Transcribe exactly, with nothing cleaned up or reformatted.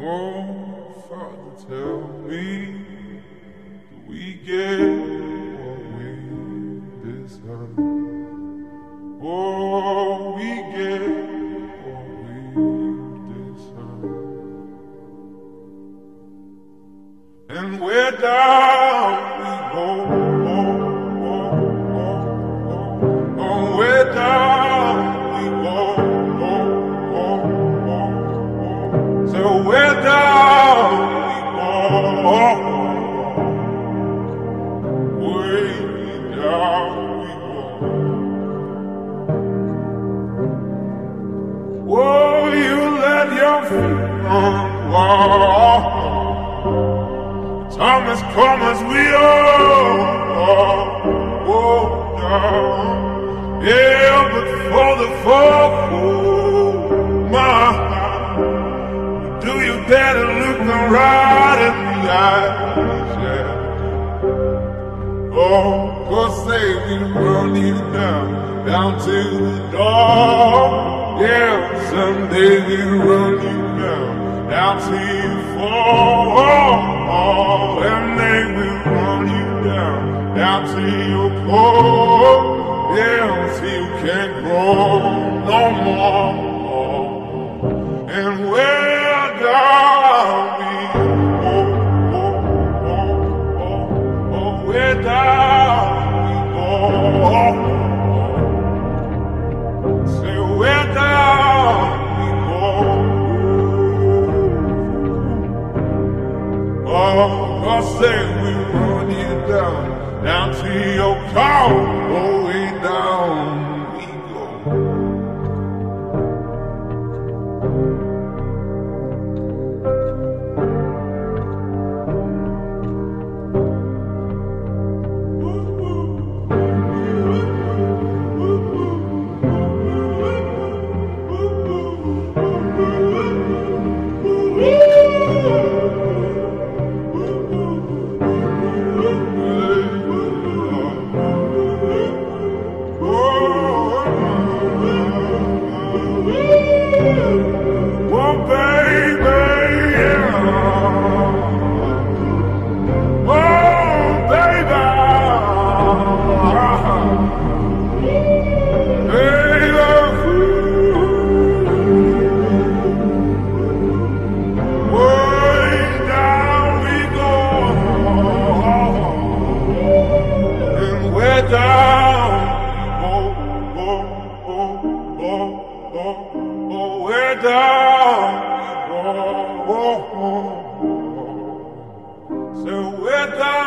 Oh, Father, tell me, do we get what we deserve? Oh, we get what we deserve. And where down we go, oh, oh, oh, oh, oh, where down we go, oh, oh, oh, oh. So where down we go, way down we go. Oh, you let your feet run wild. Time has come as we all go down. Yeah, but for the folk, oh, my, do you better look them right in the eyes, yeah. Oh, cause they will run you down, down to the door. Yeah, someday we'll run you down, down till you fall. And they will run you down, down till you're poor. Yeah, till you can't grow no more. And where down we go, oh, oh, oh, oh, where down we go. Say where down we go. Oh, cause they will run you down, down to your car, oh, way down we go. Down, oh, oh, oh, oh. So we're down.